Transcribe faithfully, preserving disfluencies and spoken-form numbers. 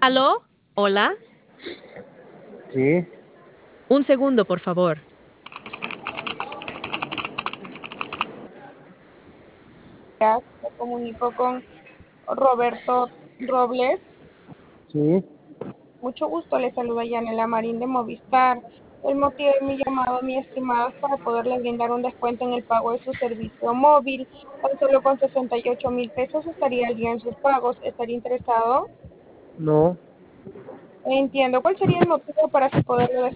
¿Aló? ¿Hola? Sí, Un segundo, por favor. Me comunico con Roberto Robles. sí, Mucho gusto, le saluda Yanela Marín de Movistar. El motivo de mi llamado, mi estimado, es para poderle brindar un descuento en el pago de su servicio móvil. Tan solo con sesenta y ocho mil pesos estaría al día en sus pagos. ¿Estaría interesado? no. Entiendo. ¿Cuál sería el motivo para así poderlo